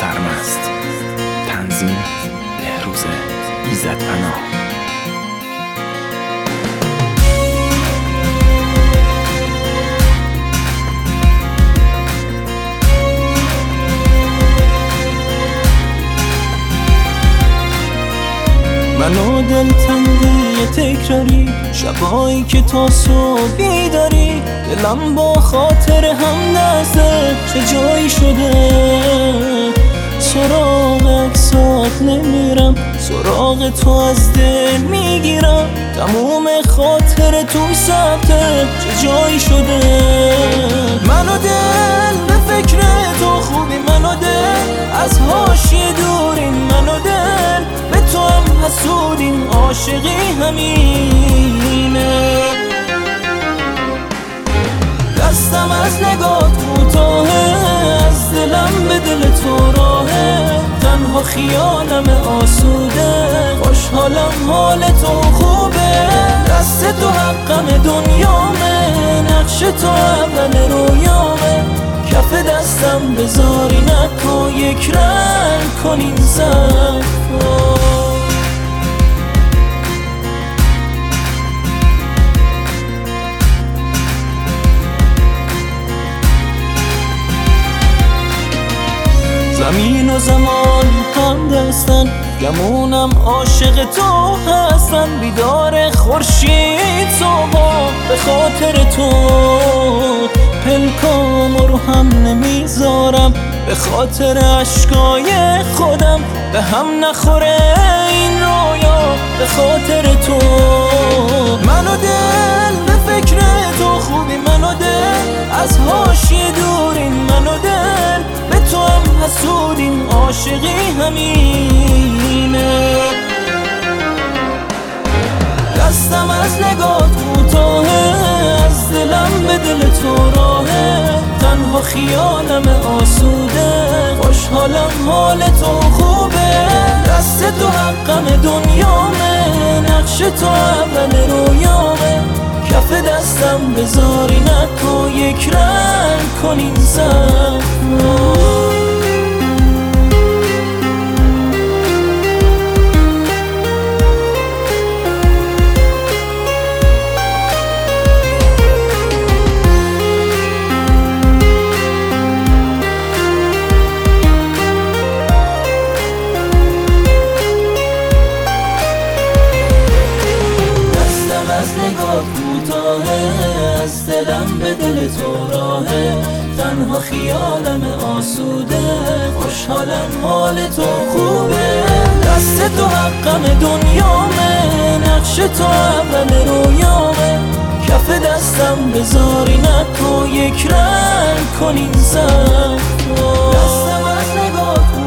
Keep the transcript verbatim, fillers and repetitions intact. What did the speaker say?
سرمست. تنظیم بهروز ایزدپناه. منو دلتنگی تکراری، شبایی که تا صبح بیداری، دلم با خاطر هم دسته چه جایی شده. سراغ اکسات نمیرم، سراغ تو از دل میگیرم، تموم خاطر توی ثبته چه جایی شده. منو دل به فکر تو خوبی، منو دل از حاشیه دورین، منو دل به تو هم حسودین، عاشقی همینه. دستم از نگات کوتاهه، از دلم به دل تو راهه، تنها خیالم آسوده، خوشحالم حال تو خوبه. دست تو حقم دنیامه، نقش تو اول رویامه، کف دستم بذاری نکن یک رنگ کن این صفا. زمین و زمان هم دستن، گمونم عاشق تو هستن، بیدار خورشید صبح به خاطر تو، پلکام رو هم نمیذارم به خاطر عشقای خودم، به هم نخوره این رویا به خاطر تو. منو دل به فکر تو خوبی، منو دل از حاشیه دورین، منو دل به تو هم حسودین، عاشقی همینه. دستم از نگات کوتاهه، از دلم به دل تو راهه، تنها خیالم آسوده، خوشحالم حال تو خوبه. دست تو حقم دنیامه، نقش تو اول رویامه، کف دستم بذاری نکن یک رنگ کن این صفا. از دلم به دل تو راهه، تنها خیالم آسوده، خوشحالم حال تو خوبه. دست تو حقم دنیامه، نقش تو اول رویامه، کف دستم بذاری نکن یک رنگ کن این صفا. دستم از نگات